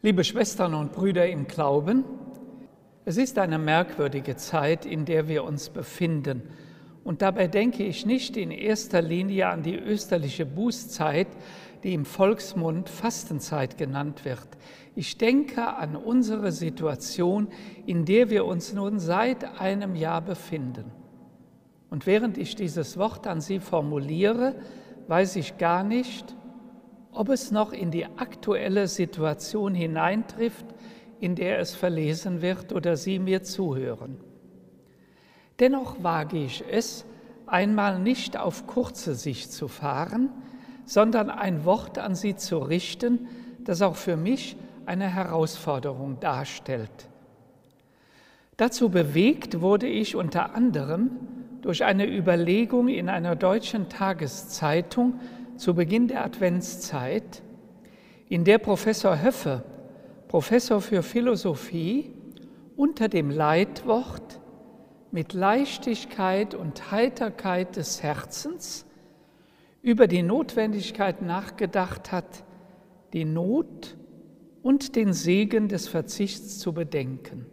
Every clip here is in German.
Liebe Schwestern und Brüder im Glauben, es ist eine merkwürdige Zeit, in der wir uns befinden. Und dabei denke ich nicht in erster Linie an die österliche Bußzeit, die im Volksmund Fastenzeit genannt wird. Ich denke an unsere Situation, in der wir uns nun seit einem Jahr befinden. Und während ich dieses Wort an Sie formuliere, weiß ich gar nicht, ob es noch in die aktuelle Situation hineintrifft, in der es verlesen wird oder Sie mir zuhören. Dennoch wage ich es, einmal nicht auf kurze Sicht zu fahren, sondern ein Wort an Sie zu richten, das auch für mich eine Herausforderung darstellt. Dazu bewegt wurde ich unter anderem durch eine Überlegung in einer deutschen Tageszeitung zu Beginn der Adventszeit, in der Professor Höffe, Professor für Philosophie, unter dem Leitwort mit Leichtigkeit und Heiterkeit des Herzens über die Notwendigkeit nachgedacht hat, die Not und den Segen des Verzichts zu bedenken.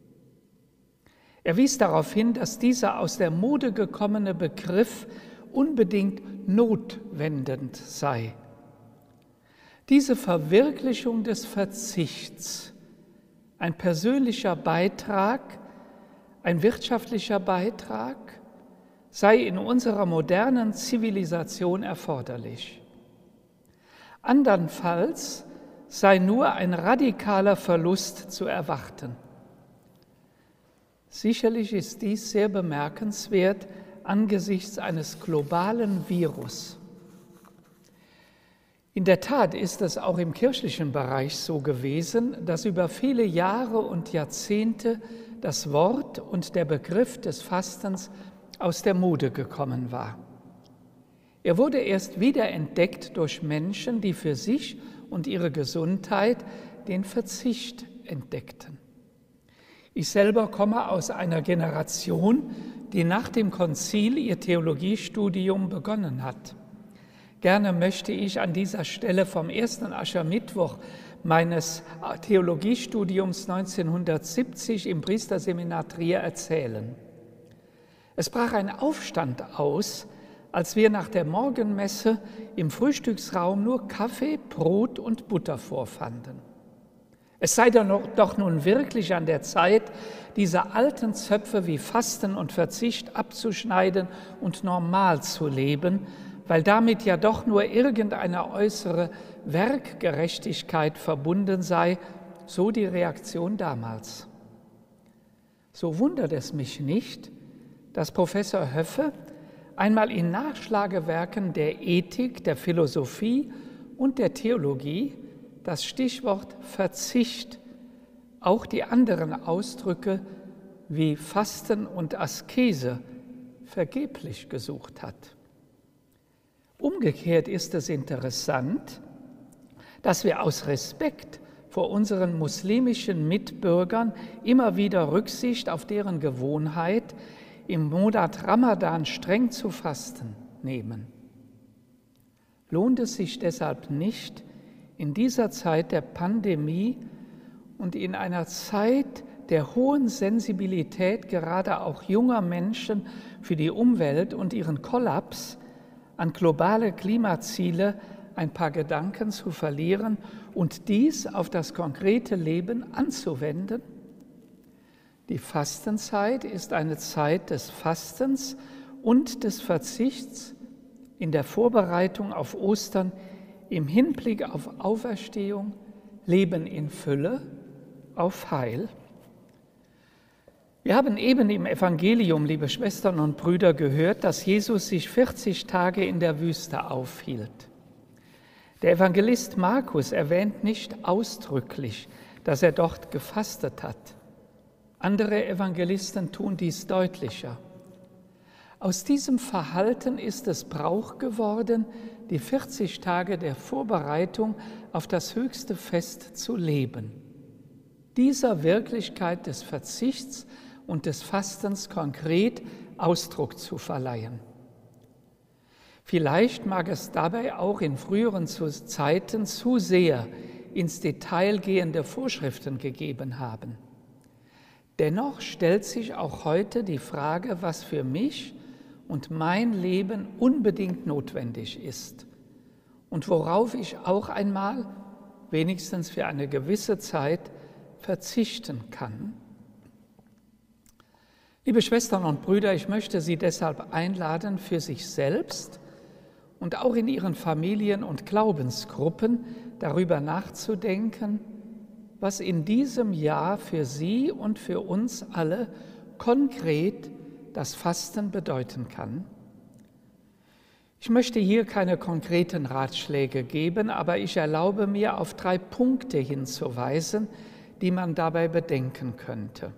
Er wies darauf hin, dass dieser aus der Mode gekommene Begriff unbedingt notwendend sei. Diese Verwirklichung des Verzichts, ein persönlicher Beitrag, ein wirtschaftlicher Beitrag, sei in unserer modernen Zivilisation erforderlich. Andernfalls sei nur ein radikaler Verlust zu erwarten. Sicherlich ist dies sehr bemerkenswert angesichts eines globalen Virus. In der Tat ist es auch im kirchlichen Bereich so gewesen, dass über viele Jahre und Jahrzehnte das Wort und der Begriff des Fastens aus der Mode gekommen war. Er wurde erst wiederentdeckt durch Menschen, die für sich und ihre Gesundheit den Verzicht entdeckten. Ich selber komme aus einer Generation, die nach dem Konzil ihr Theologiestudium begonnen hat. Gerne möchte ich an dieser Stelle vom ersten Aschermittwoch meines Theologiestudiums 1970 im Priesterseminar Trier erzählen. Es brach ein Aufstand aus, als wir nach der Morgenmesse im Frühstücksraum nur Kaffee, Brot und Butter vorfanden. Es sei doch nun wirklich an der Zeit, diese alten Zöpfe wie Fasten und Verzicht abzuschneiden und normal zu leben, weil damit ja doch nur irgendeine äußere Werkgerechtigkeit verbunden sei, so die Reaktion damals. So wundert es mich nicht, dass Professor Höffe einmal in Nachschlagewerken der Ethik, der Philosophie und der Theologie das Stichwort Verzicht, auch die anderen Ausdrücke wie Fasten und Askese vergeblich gesucht hat. Umgekehrt ist es interessant, dass wir aus Respekt vor unseren muslimischen Mitbürgern immer wieder Rücksicht auf deren Gewohnheit, im Monat Ramadan streng zu fasten, nehmen. Lohnt es sich deshalb nicht, in dieser Zeit der Pandemie und in einer Zeit der hohen Sensibilität gerade auch junger Menschen für die Umwelt und ihren Kollaps an globale Klimaziele ein paar Gedanken zu verlieren und dies auf das konkrete Leben anzuwenden? Die Fastenzeit ist eine Zeit des Fastens und des Verzichts in der Vorbereitung auf Ostern, im Hinblick auf Auferstehung, Leben in Fülle, auf Heil. Wir haben eben im Evangelium, liebe Schwestern und Brüder, gehört, dass Jesus sich 40 Tage in der Wüste aufhielt. Der Evangelist Markus erwähnt nicht ausdrücklich, dass er dort gefastet hat. Andere Evangelisten tun dies deutlicher. Aus diesem Verhalten ist es Brauch geworden, die 40 Tage der Vorbereitung auf das höchste Fest zu leben. Dieser Wirklichkeit des Verzichts und des Fastens konkret Ausdruck zu verleihen. Vielleicht mag es dabei auch in früheren Zeiten zu sehr ins Detail gehende Vorschriften gegeben haben. Dennoch stellt sich auch heute die Frage, was für mich und mein Leben unbedingt notwendig ist und worauf ich auch einmal, wenigstens für eine gewisse Zeit, verzichten kann. Liebe Schwestern und Brüder, ich möchte Sie deshalb einladen, für sich selbst und auch in Ihren Familien und Glaubensgruppen darüber nachzudenken, was in diesem Jahr für Sie und für uns alle konkret das Fasten bedeuten kann. Ich möchte hier keine konkreten Ratschläge geben, aber ich erlaube mir, auf 3 Punkte hinzuweisen, die man dabei bedenken könnte.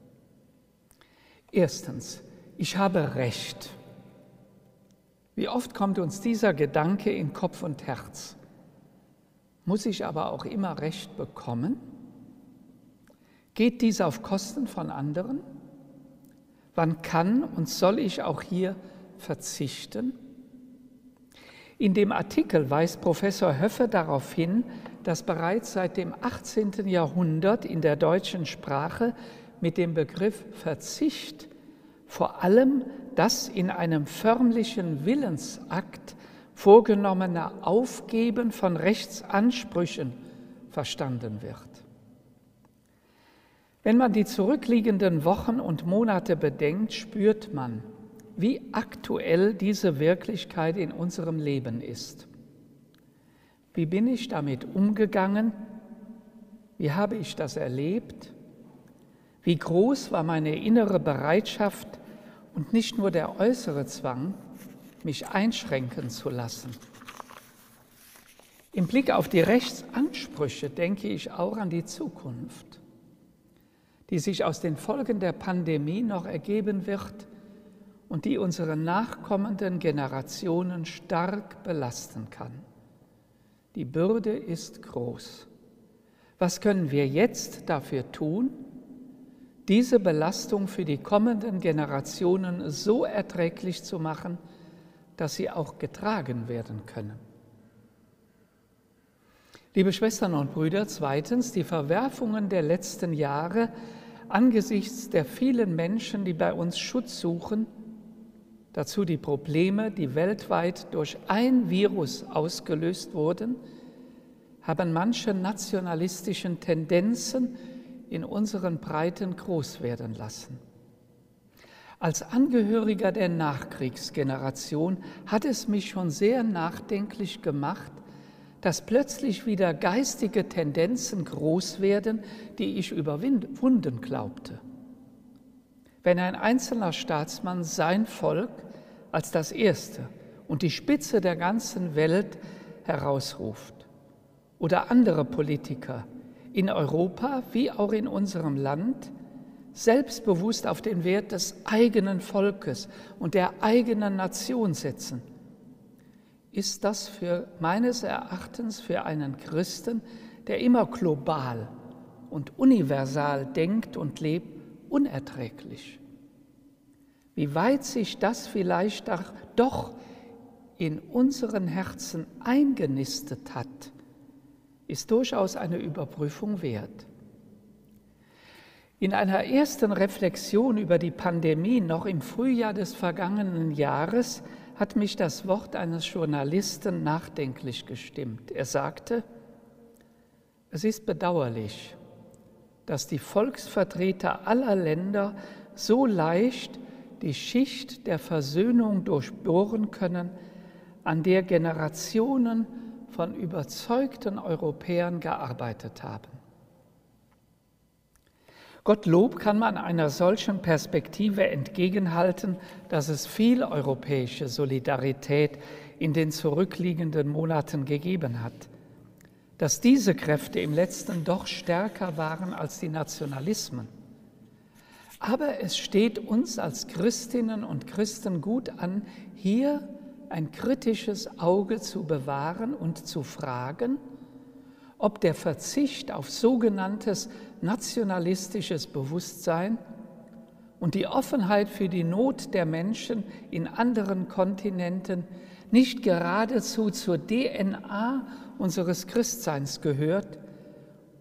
Erstens, ich habe Recht. Wie oft kommt uns dieser Gedanke in Kopf und Herz? Muss ich aber auch immer Recht bekommen? Geht dies auf Kosten von anderen? Wann kann und soll ich auch hier verzichten? In dem Artikel weist Professor Höffe darauf hin, dass bereits seit dem 18. Jahrhundert in der deutschen Sprache mit dem Begriff Verzicht vor allem das in einem förmlichen Willensakt vorgenommene Aufgeben von Rechtsansprüchen verstanden wird. Wenn man die zurückliegenden Wochen und Monate bedenkt, spürt man, wie aktuell diese Wirklichkeit in unserem Leben ist. Wie bin ich damit umgegangen? Wie habe ich das erlebt? Wie groß war meine innere Bereitschaft und nicht nur der äußere Zwang, mich einschränken zu lassen? Im Blick auf die Rechtsansprüche denke ich auch an die Zukunft, die sich aus den Folgen der Pandemie noch ergeben wird und die unsere nachkommenden Generationen stark belasten kann. Die Bürde ist groß. Was können wir jetzt dafür tun, diese Belastung für die kommenden Generationen so erträglich zu machen, dass sie auch getragen werden können? Liebe Schwestern und Brüder, zweitens, die Verwerfungen der letzten Jahre angesichts der vielen Menschen, die bei uns Schutz suchen, dazu die Probleme, die weltweit durch ein Virus ausgelöst wurden, haben manche nationalistischen Tendenzen in unseren Breiten groß werden lassen. Als Angehöriger der Nachkriegsgeneration hat es mich schon sehr nachdenklich gemacht, dass plötzlich wieder geistige Tendenzen groß werden, die ich überwunden glaubte. Wenn ein einzelner Staatsmann sein Volk als das Erste und die Spitze der ganzen Welt herausruft oder andere Politiker in Europa wie auch in unserem Land selbstbewusst auf den Wert des eigenen Volkes und der eigenen Nation setzen, ist das meines Erachtens für einen Christen, der immer global und universal denkt und lebt, unerträglich. Wie weit sich das vielleicht doch in unseren Herzen eingenistet hat, ist durchaus eine Überprüfung wert. In einer ersten Reflexion über die Pandemie noch im Frühjahr des vergangenen Jahres hat mich das Wort eines Journalisten nachdenklich gestimmt. Er sagte, es ist bedauerlich, dass die Volksvertreter aller Länder so leicht die Schicht der Versöhnung durchbohren können, an der Generationen von überzeugten Europäern gearbeitet haben. Gottlob kann man einer solchen Perspektive entgegenhalten, dass es viel europäische Solidarität in den zurückliegenden Monaten gegeben hat, dass diese Kräfte im Letzten doch stärker waren als die Nationalismen. Aber es steht uns als Christinnen und Christen gut an, hier ein kritisches Auge zu bewahren und zu fragen, ob der Verzicht auf sogenanntes nationalistisches Bewusstsein und die Offenheit für die Not der Menschen in anderen Kontinenten nicht geradezu zur DNA unseres Christseins gehört,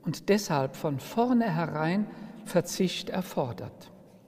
und deshalb von vornherein Verzicht erfordert.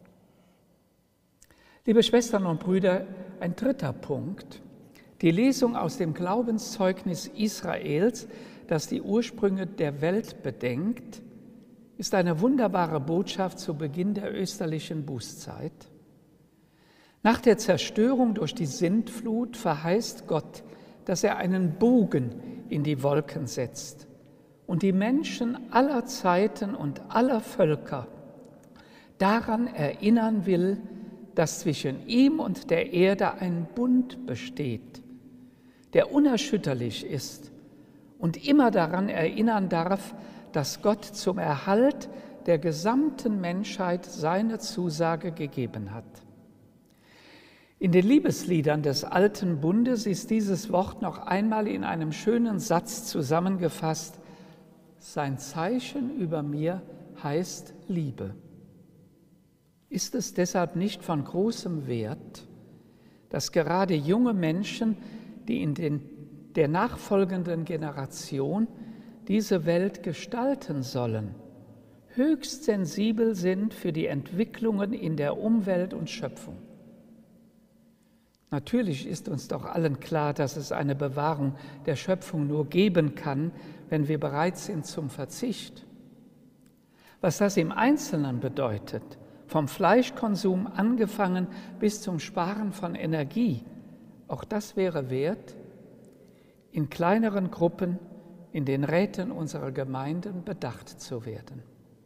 Liebe Schwestern und Brüder, ein dritter Punkt. Die Lesung aus dem Glaubenszeugnis Israels, das die Ursprünge der Welt bedenkt, ist eine wunderbare Botschaft zu Beginn der österlichen Bußzeit. Nach der Zerstörung durch die Sintflut verheißt Gott, dass er einen Bogen in die Wolken setzt und die Menschen aller Zeiten und aller Völker daran erinnern will, dass zwischen ihm und der Erde ein Bund besteht, der unerschütterlich ist und immer daran erinnern darf, dass Gott zum Erhalt der gesamten Menschheit seine Zusage gegeben hat. In den Liebesliedern des Alten Bundes ist dieses Wort noch einmal in einem schönen Satz zusammengefasst: Sein Zeichen über mir heißt Liebe. Ist es deshalb nicht von großem Wert, dass gerade junge Menschen, die in der nachfolgenden Generation diese Welt gestalten sollen, höchst sensibel sind für die Entwicklungen in der Umwelt und Schöpfung? Natürlich ist uns doch allen klar, dass es eine Bewahrung der Schöpfung nur geben kann, wenn wir bereit sind zum Verzicht. Was das im Einzelnen bedeutet, vom Fleischkonsum angefangen bis zum Sparen von Energie, auch das wäre wert, in kleineren Gruppen in den Räten unserer Gemeinden bedacht zu werden.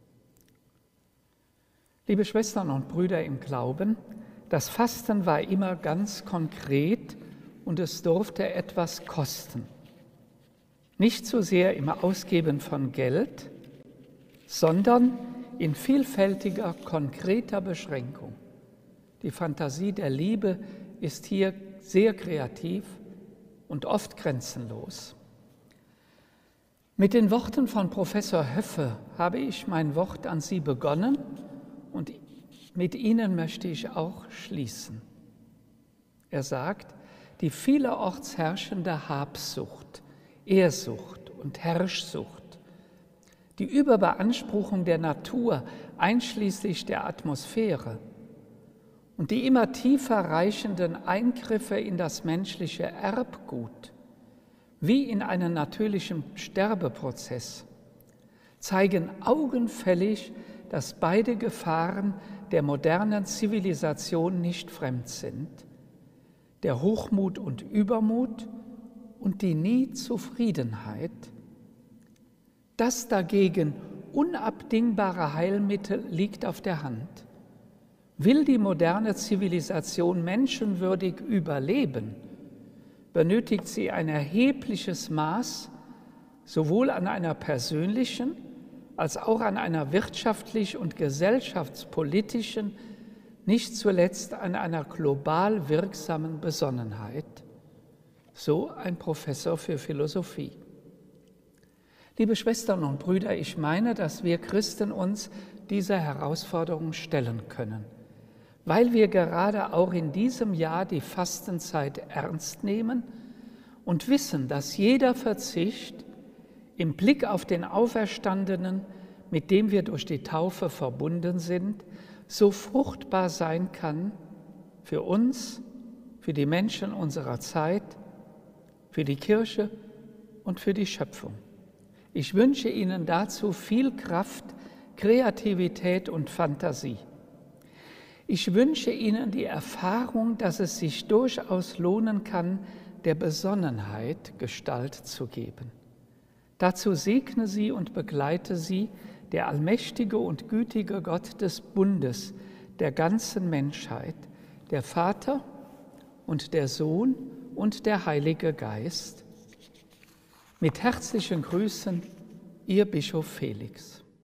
Liebe Schwestern und Brüder im Glauben, das Fasten war immer ganz konkret und es durfte etwas kosten. Nicht so sehr im Ausgeben von Geld, sondern in vielfältiger, konkreter Beschränkung. Die Fantasie der Liebe ist hier sehr kreativ und oft grenzenlos. Mit den Worten von Professor Höffe habe ich mein Wort an Sie begonnen und mit ihnen möchte ich auch schließen. Er sagt, die vielerorts herrschende Habsucht, Ehrsucht und Herrschsucht, die Überbeanspruchung der Natur einschließlich der Atmosphäre und die immer tiefer reichenden Eingriffe in das menschliche Erbgut, wie in einem natürlichen Sterbeprozess, zeigen augenfällig, dass beide Gefahren der modernen Zivilisation nicht fremd sind: der Hochmut und Übermut und die Nie-Zufriedenheit. Das dagegen unabdingbare Heilmittel liegt auf der Hand. Will die moderne Zivilisation menschenwürdig überleben, benötigt sie ein erhebliches Maß sowohl an einer persönlichen als auch an einer wirtschaftlich und gesellschaftspolitischen, nicht zuletzt an einer global wirksamen Besonnenheit. So ein Professor für Philosophie. Liebe Schwestern und Brüder, ich meine, dass wir Christen uns dieser Herausforderung stellen können, weil wir gerade auch in diesem Jahr die Fastenzeit ernst nehmen und wissen, dass jeder Verzicht im Blick auf den Auferstandenen, mit dem wir durch die Taufe verbunden sind, so fruchtbar sein kann für uns, für die Menschen unserer Zeit, für die Kirche und für die Schöpfung. Ich wünsche Ihnen dazu viel Kraft, Kreativität und Fantasie. Ich wünsche Ihnen die Erfahrung, dass es sich durchaus lohnen kann, der Besonnenheit Gestalt zu geben. Dazu segne Sie und begleite Sie der allmächtige und gütige Gott des Bundes, der ganzen Menschheit, der Vater und der Sohn und der Heilige Geist. Mit herzlichen Grüßen, Ihr Bischof Felix.